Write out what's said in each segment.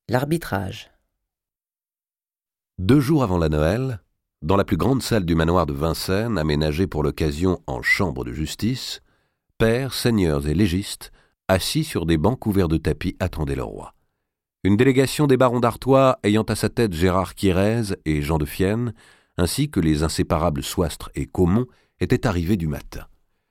L'arbitrage. 2 jours avant la Noël, dans la plus grande salle du manoir de Vincennes, aménagée pour l'occasion en chambre de justice, pairs, seigneurs et légistes, assis sur des bancs couverts de tapis, attendaient le roi. Une délégation des barons d'Artois, ayant à sa tête Gérard Quirez et Jean de Fienne, ainsi que les inséparables Soistre et Caumont, étaient arrivés du matin.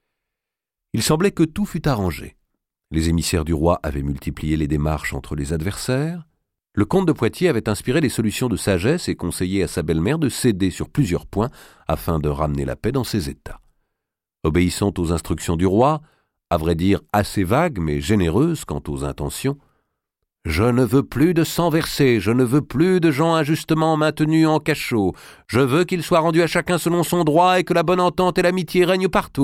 Il semblait que tout fût arrangé. Les émissaires du roi avaient multiplié les démarches entre les adversaires. Le comte de Poitiers avait inspiré des solutions de sagesse et conseillé à sa belle-mère de céder sur plusieurs points afin de ramener la paix dans ses États. Obéissant aux instructions du roi, à vrai dire assez vagues mais généreuses quant aux intentions, « Je ne veux plus de sang versé, je ne veux plus de gens injustement maintenus en cachot, je veux qu'il soit rendu à chacun selon son droit et que la bonne entente et l'amitié règnent partout. »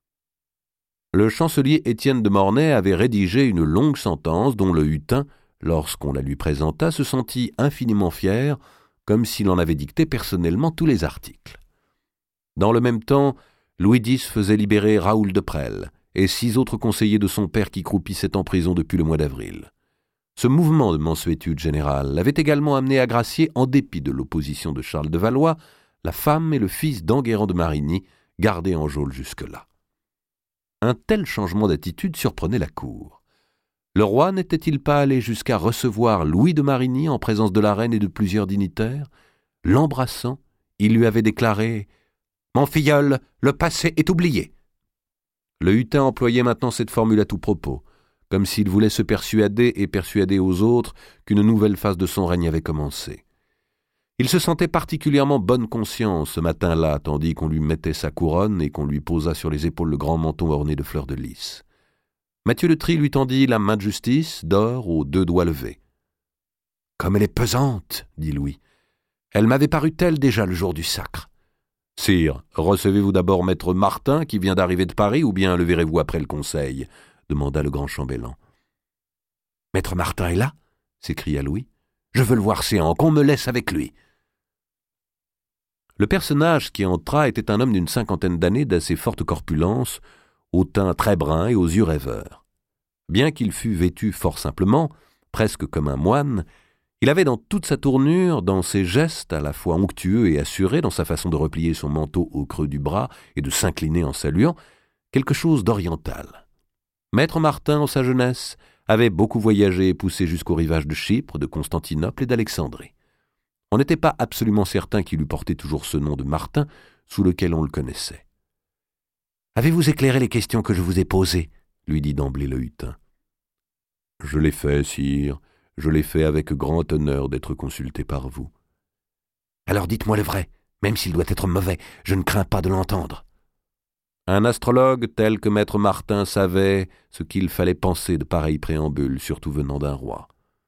Le chancelier Étienne de Mornay avait rédigé une longue sentence dont le hutin, lorsqu'on la lui présenta, se sentit infiniment fier, comme s'il en avait dicté personnellement tous les articles. Dans le même temps, Louis X faisait libérer Raoul de Presles et 6 autres conseillers de son père qui croupissaient en prison depuis le mois d'avril. Ce mouvement de mansuétude générale l'avait également amené à gracier, en dépit de l'opposition de Charles de Valois, la femme et le fils d'Enguerrand de Marigny, gardés en geôle jusque-là. Un tel changement d'attitude surprenait la cour. Le roi n'était-il pas allé jusqu'à recevoir Louis de Marigny en présence de la reine et de plusieurs dignitaires? L'embrassant, il lui avait déclaré « Mon filleul, le passé est oublié ». Le hutin employait maintenant cette formule à tout propos, comme s'il voulait se persuader et persuader aux autres qu'une nouvelle phase de son règne avait commencé. Il se sentait particulièrement bonne conscience ce matin-là, tandis qu'on lui mettait sa couronne et qu'on lui posa sur les épaules le grand menton orné de fleurs de lys. Mathieu de Trie lui tendit la main de justice, d'or, aux 2 doigts levés. « Comme elle est pesante, » dit Louis. « Elle m'avait paru telle déjà le jour du sacre. »« Sire, recevez-vous d'abord maître Martin, qui vient d'arriver de Paris, ou bien le verrez-vous après le conseil ?» demanda le grand chambellan. « Maître Martin est là ?» s'écria Louis. « Je veux le voir séant, qu'on me laisse avec lui. » Le personnage qui entra était un homme d'une 50aine d'années, d'assez forte corpulence, au teint très brun et aux yeux rêveurs. Bien qu'il fût vêtu fort simplement, presque comme un moine, il avait dans toute sa tournure, dans ses gestes à la fois onctueux et assurés, dans sa façon de replier son manteau au creux du bras et de s'incliner en saluant, quelque chose d'oriental. Maître Martin, en sa jeunesse, avait beaucoup voyagé et poussé jusqu'au rivage de Chypre, de Constantinople et d'Alexandrie. On n'était pas absolument certain qu'il eût porté toujours ce nom de Martin, sous lequel on le connaissait. « Avez-vous éclairé les questions que je vous ai posées ?» lui dit d'emblée le hutin. « Je l'ai fait, sire, je l'ai fait avec grand honneur d'être consulté par vous. »« Alors dites-moi le vrai, même s'il doit être mauvais, je ne crains pas de l'entendre. » Un astrologue tel que maître Martin savait ce qu'il fallait penser de pareils préambules, surtout venant d'un roi.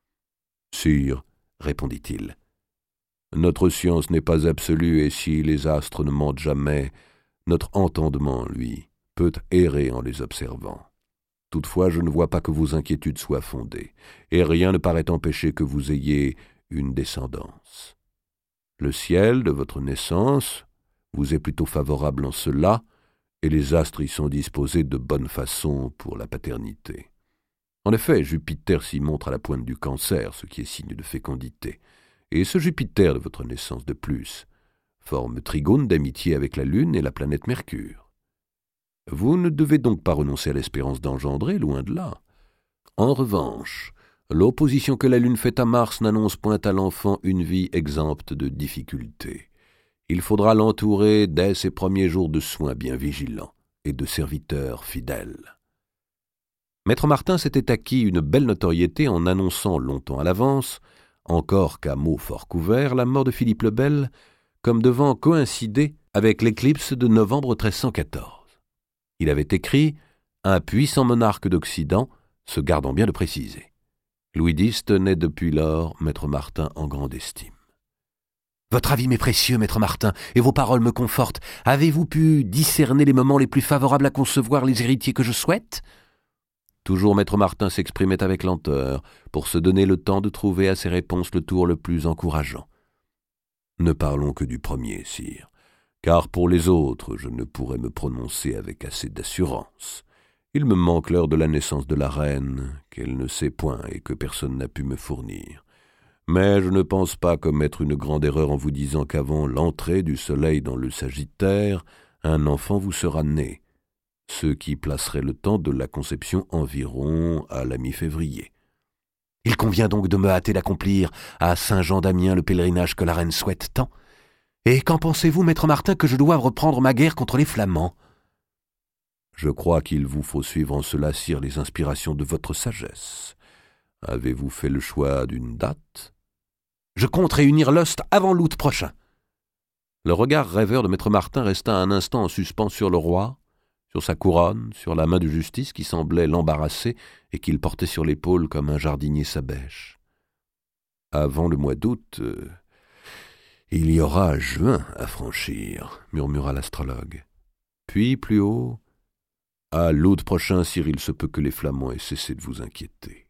« Sire, répondit-il, notre science n'est pas absolue et si les astres ne mentent jamais, notre entendement, lui, peut errer en les observant. Toutefois, je ne vois pas que vos inquiétudes soient fondées, et rien ne paraît empêcher que vous ayez une descendance. Le ciel de votre naissance vous est plutôt favorable en cela, et les astres y sont disposés de bonne façon pour la paternité. En effet, Jupiter s'y montre à la pointe du Cancer, ce qui est signe de fécondité, et ce Jupiter de votre naissance de plus forme trigone d'amitié avec la Lune et la planète Mercure. Vous ne devez donc pas renoncer à l'espérance d'engendrer, loin de là. En revanche, l'opposition que la Lune fait à Mars n'annonce point à l'enfant une vie exempte de difficultés. Il faudra l'entourer dès ses premiers jours de soins bien vigilants et de serviteurs fidèles. Maître Martin s'était acquis une belle notoriété en annonçant longtemps à l'avance, encore qu'à mots fort couverts, la mort de Philippe le Bel, comme devant coïncider avec l'éclipse de novembre 1314. Il avait écrit « Un puissant monarque d'Occident », se gardant bien de préciser. Louis X tenait depuis lors maître Martin en grande estime. « Votre avis m'est précieux, maître Martin, et vos paroles me confortent. Avez-vous pu discerner les moments les plus favorables à concevoir les héritiers que je souhaite ?» Toujours maître Martin s'exprimait avec lenteur, pour se donner le temps de trouver à ses réponses le tour le plus encourageant. « Ne parlons que du premier, sire, car pour les autres je ne pourrais me prononcer avec assez d'assurance. Il me manque l'heure de la naissance de la reine, qu'elle ne sait point et que personne n'a pu me fournir. Mais je ne pense pas commettre une grande erreur en vous disant qu'avant l'entrée du soleil dans le Sagittaire, un enfant vous sera né, ce qui placerait le temps de la conception environ à la mi-février. Il convient donc de me hâter d'accomplir à Saint-Jean-d'Amiens le pèlerinage que la reine souhaite tant. Et qu'en pensez-vous, maître Martin, que je doive reprendre ma guerre contre les Flamands ? Je crois qu'il vous faut suivre en cela, sire, les inspirations de votre sagesse. Avez-vous fait le choix d'une date ? Je compte réunir l'ost avant l'août prochain. Le regard rêveur de maître Martin resta un instant en suspens sur le roi, sur sa couronne, sur la main de justice qui semblait l'embarrasser et qu'il portait sur l'épaule comme un jardinier sa bêche. Avant le mois d'août, il y aura juin à franchir, murmura l'astrologue. Puis, plus haut, à l'août prochain, sire, il se peut que les Flamands aient cessé de vous inquiéter.